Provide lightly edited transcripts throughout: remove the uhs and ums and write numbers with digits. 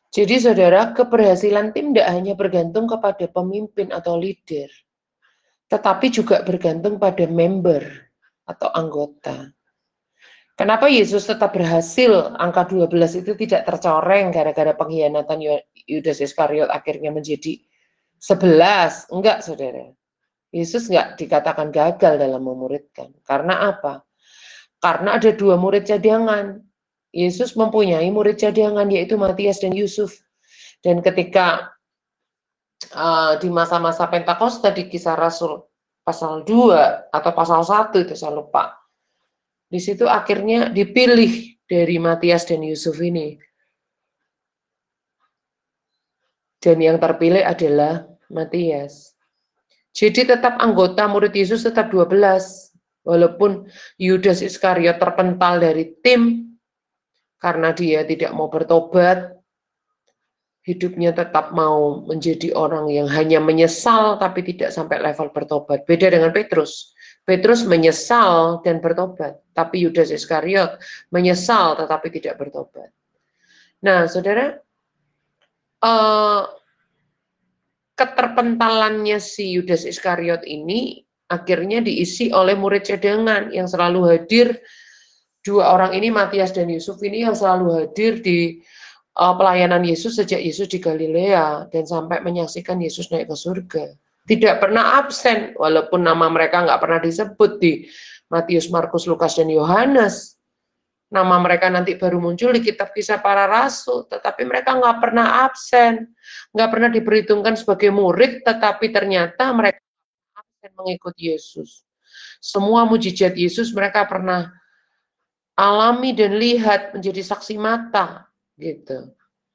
Jadi saudara, keberhasilan tim tidak hanya bergantung kepada pemimpin atau leader, tetapi juga bergantung pada member atau anggota. Kenapa Yesus tetap berhasil angka 12 itu tidak tercoreng gara-gara pengkhianatan Yudas Iskariot akhirnya menjadi 11? Enggak, saudara. Yesus enggak dikatakan gagal dalam memuridkan. Karena apa? Karena ada 2 murid cadangan. Yesus mempunyai murid cadangan, yaitu Matias dan Yusuf. Dan ketika di masa-masa Pentakosta di Kisah Rasul pasal 2 atau pasal 1 itu saya lupa. Di situ akhirnya dipilih dari Matias dan Yusuf ini. Dan yang terpilih adalah Matias. Jadi tetap anggota murid Yesus tetap 12. Walaupun Yudas Iskariot terpental dari tim karena dia tidak mau bertobat, hidupnya tetap mau menjadi orang yang hanya menyesal tapi tidak sampai level bertobat. Beda dengan Petrus. Petrus menyesal dan bertobat, tapi Yudas Iskariot menyesal tetapi tidak bertobat. Nah, saudara, keterpentalannya si Yudas Iskariot ini akhirnya diisi oleh murid cadangan yang selalu hadir. 2 orang ini, Matias dan Yusuf ini, yang selalu hadir di pelayanan Yesus sejak Yesus di Galilea dan sampai menyaksikan Yesus naik ke surga. Tidak pernah absen, walaupun nama mereka nggak pernah disebut di Matius, Markus, Lukas, dan Yohanes. Nama mereka nanti baru muncul di kitab Kisah Para Rasul, tetapi mereka nggak pernah absen, nggak pernah diperhitungkan sebagai murid, tetapi ternyata mereka absen mengikuti Yesus. Semua mujizat Yesus mereka pernah alami dan lihat, menjadi saksi mata, gitu.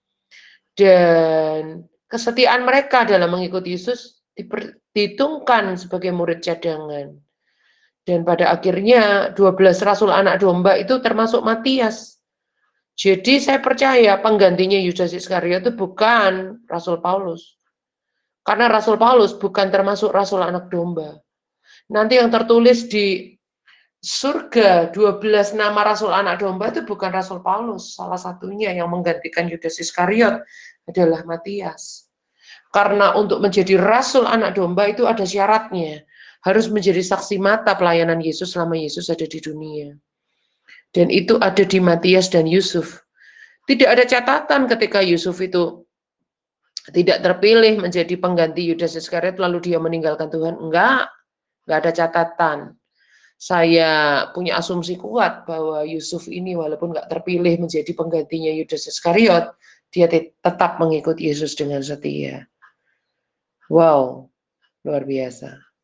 Dan kesetiaan mereka dalam mengikuti Yesus diperhitungkan sebagai murid cadangan. Dan pada akhirnya 12 rasul anak domba itu termasuk Matias. Jadi saya percaya penggantinya Yudas Iskariot itu bukan Rasul Paulus. Karena Rasul Paulus bukan termasuk rasul anak domba. Nanti yang tertulis di surga 12 nama rasul anak domba itu bukan Rasul Paulus. Salah satunya yang menggantikan Yudas Iskariot adalah Matias. Karena untuk menjadi rasul anak domba itu ada syaratnya. Harus menjadi saksi mata pelayanan Yesus selama Yesus ada di dunia. Dan itu ada di Matias dan Yusuf. Tidak ada catatan ketika Yusuf itu tidak terpilih menjadi pengganti Yudas Iskariot lalu dia meninggalkan Tuhan. Enggak ada catatan. Saya punya asumsi kuat bahwa Yusuf ini walaupun nggak terpilih menjadi penggantinya Yudas Iskariot, dia tetap mengikuti Yesus dengan setia. Wow, luar biasa.